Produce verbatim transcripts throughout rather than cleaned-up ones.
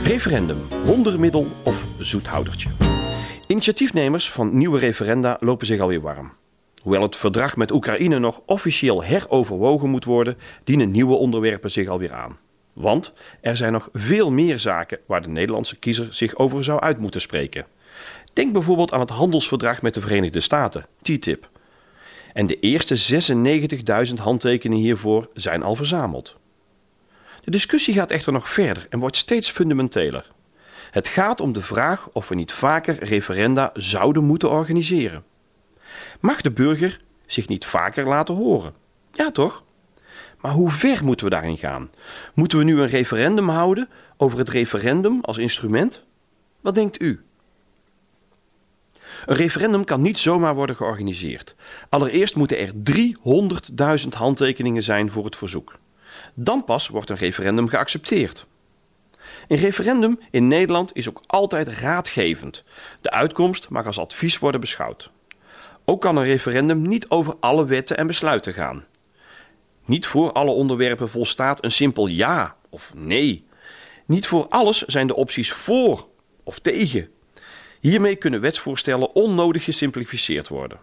Referendum, wondermiddel of zoethoudertje. Initiatiefnemers van nieuwe referenda lopen zich alweer warm. Hoewel het verdrag met Oekraïne nog officieel heroverwogen moet worden, dienen nieuwe onderwerpen zich alweer aan. Want er zijn nog veel meer zaken waar de Nederlandse kiezer zich over zou uit moeten spreken. Denk bijvoorbeeld aan het handelsverdrag met de Verenigde Staten, T T I P. En de eerste zesennegentigduizend handtekeningen hiervoor zijn al verzameld. De discussie gaat echter nog verder en wordt steeds fundamenteler. Het gaat om de vraag of we niet vaker referenda zouden moeten organiseren. Mag de burger zich niet vaker laten horen? Ja, toch? Maar hoe ver moeten we daarin gaan? Moeten we nu een referendum houden over het referendum als instrument? Wat denkt u? Een referendum kan niet zomaar worden georganiseerd. Allereerst moeten er driehonderdduizend handtekeningen zijn voor het verzoek. Dan pas wordt een referendum geaccepteerd. Een referendum in Nederland is ook altijd raadgevend. De uitkomst mag als advies worden beschouwd. Ook kan een referendum niet over alle wetten en besluiten gaan. Niet voor alle onderwerpen volstaat een simpel ja of nee. Niet voor alles zijn de opties voor of tegen. Hiermee kunnen wetsvoorstellen onnodig gesimplificeerd worden.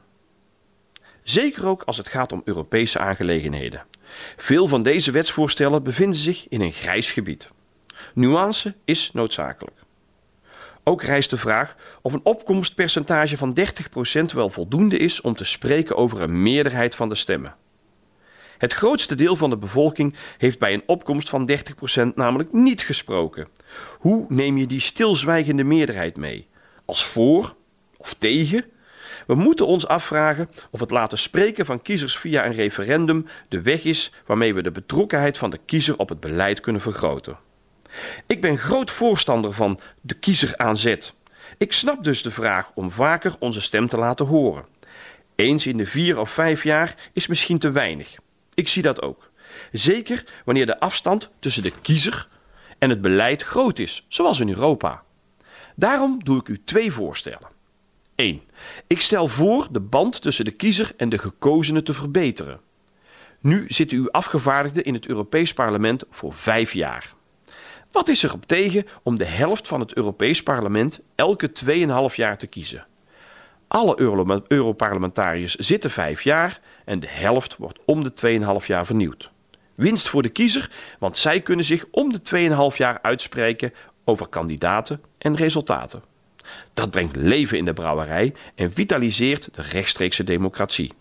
Zeker ook als het gaat om Europese aangelegenheden. Veel van deze wetsvoorstellen bevinden zich in een grijs gebied. Nuance is noodzakelijk. Ook rijst de vraag of een opkomstpercentage van dertig procent wel voldoende is om te spreken over een meerderheid van de stemmen. Het grootste deel van de bevolking heeft bij een opkomst van dertig procent namelijk niet gesproken. Hoe neem je die stilzwijgende meerderheid mee? Als voor of tegen? We moeten ons afvragen of het laten spreken van kiezers via een referendum de weg is waarmee we de betrokkenheid van de kiezer op het beleid kunnen vergroten. Ik ben groot voorstander van de kiezer aan zet. Ik snap dus de vraag om vaker onze stem te laten horen. Eens in de vier of vijf jaar is misschien te weinig. Ik zie dat ook. Zeker wanneer de afstand tussen de kiezer en het beleid groot is, zoals in Europa. Daarom doe ik u twee voorstellen. één. Ik stel voor de band tussen de kiezer en de gekozenen te verbeteren. Nu zitten uw afgevaardigden in het Europees Parlement voor vijf jaar. Wat is er op tegen om de helft van het Europees Parlement elke tweeënhalf jaar te kiezen? Alle Euro- Europarlementariërs zitten vijf jaar en de helft wordt om de tweeënhalf jaar vernieuwd. Winst voor de kiezer, want zij kunnen zich om de tweeënhalf jaar uitspreken over kandidaten en resultaten. Dat brengt leven in de brouwerij en vitaliseert de rechtstreekse democratie.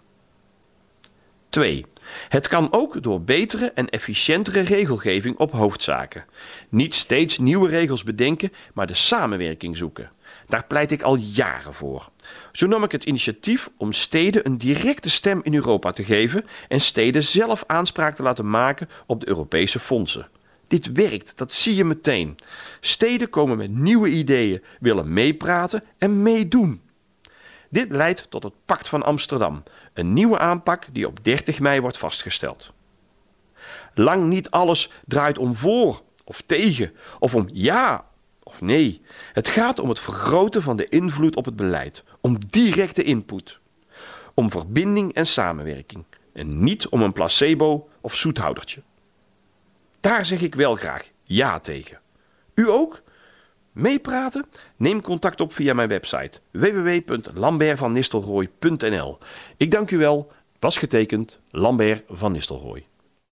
twee. Het kan ook door betere en efficiëntere regelgeving op hoofdzaken. Niet steeds nieuwe regels bedenken, maar de samenwerking zoeken. Daar pleit ik al jaren voor. Zo nam ik het initiatief om steden een directe stem in Europa te geven en steden zelf aanspraak te laten maken op de Europese fondsen. Dit werkt, dat zie je meteen. Steden komen met nieuwe ideeën, willen meepraten en meedoen. Dit leidt tot het Pact van Amsterdam, een nieuwe aanpak die op dertig mei wordt vastgesteld. Lang niet alles draait om voor of tegen, of om ja of nee. Het gaat om het vergroten van de invloed op het beleid, om directe input, om verbinding en samenwerking en niet om een placebo of zoethoudertje. Daar zeg ik wel graag ja tegen. U ook? Meepraten? Neem contact op via mijn website w w w punt lambert van nistelrooy punt n l. Ik dank u wel. Was getekend Lambert van Nistelrooy.